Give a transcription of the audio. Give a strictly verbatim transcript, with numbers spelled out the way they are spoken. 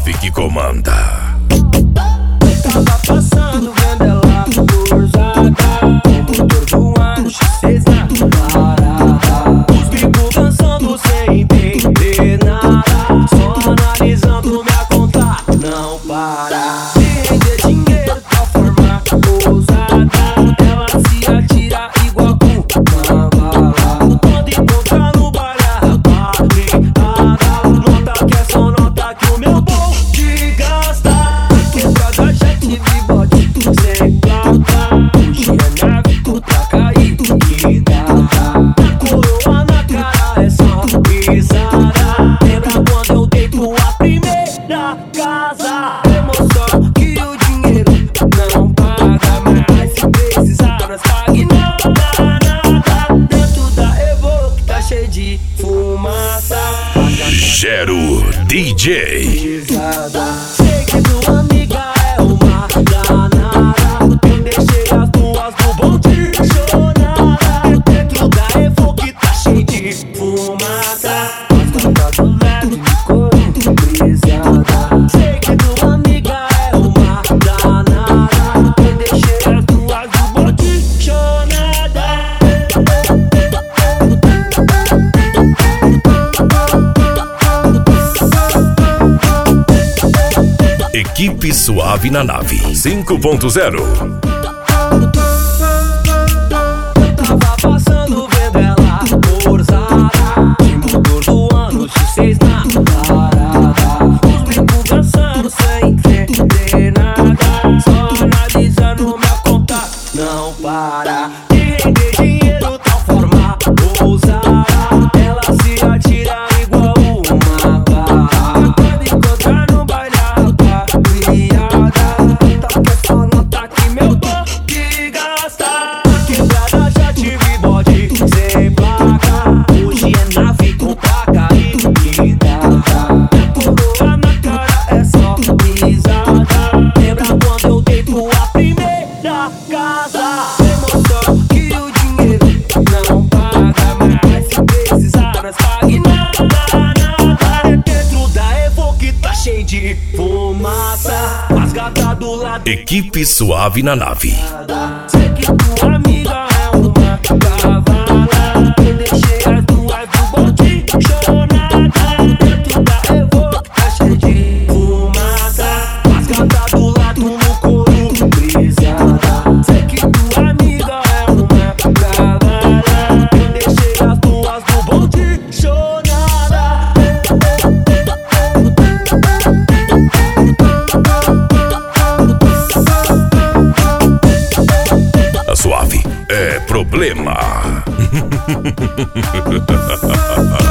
Suave que comanda. Tava passando vendo ela cruzada, motor voando, X seis na parada. Os bicos dançando sem entender nada, só analisando minha conta, não para. Se render dinheiro pra formar ousada, ela se atira igual uma bala. Quando encontrar no baile a barricada, nota que é só nota que o meu bonde gasta. Quebrada já tive bote sem placa, hoje é nave pra cair e data. A coroa na cara é só risada, lembra quando eu deito a primeira casa? Emoção que o dinheiro não paga, mas se precisar nós pague nada, nada. Dentro da Evo que tá cheio de fumaça, Gero D J. sei que tua amiga é uma danada, eu deixei as duas no bonde chorada. Dentro da Evo que tá cheio de fumaça, as gatas do leve me coram brisada. Sei que tua amiga é uma danada, eu deixei as duas no bonde chorada. Equipe Suave na Nave cinco ponto zero. Tava passando vendo ela ousada, de motor voando, X seis na parada. Os bicos dançando sem entender nada, só analisando minha conta, não para. De render dinheiro tal forma ousada, ela se atira igual uma bala. Quando encontrar no baile a piada, tal que é só nota que meu bonde gasta. Quebrada já tive bode sem placa, hoje é nave com placa e data. Coroa na cara é só risada, lembra quando eu deito a primeira casa? Emoção que o dinheiro não paga, mas se precisar nós pague nada, nada. Dentro da Evo que tá cheio de fumaça, as gatas do lado. Equipe Suave na Nave. Sei que tua amiga é uma cavala, eu deixei as duas do bonde chorada. Dentro da Evo que tá cheio de fumaça, as gatas do lado no couro brisada. Sei que tua amiga é uma cavala, eu deixei as duas do bonde chorada. A Suave é problema.